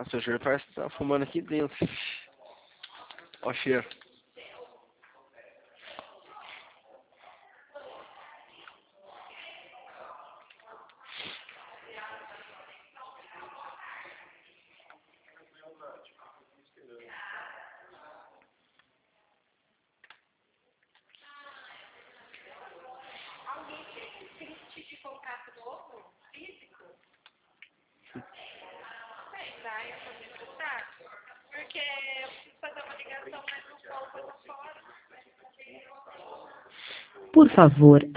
Nossa, o Júnior parece que tá fumando aqui dentro. Ó o cheiro. Alguém tem tipo de contato novo, físico? Sei lá, eu vou me escutar. Porque eu preciso fazer uma ligação, mas não posso fora. Por favor,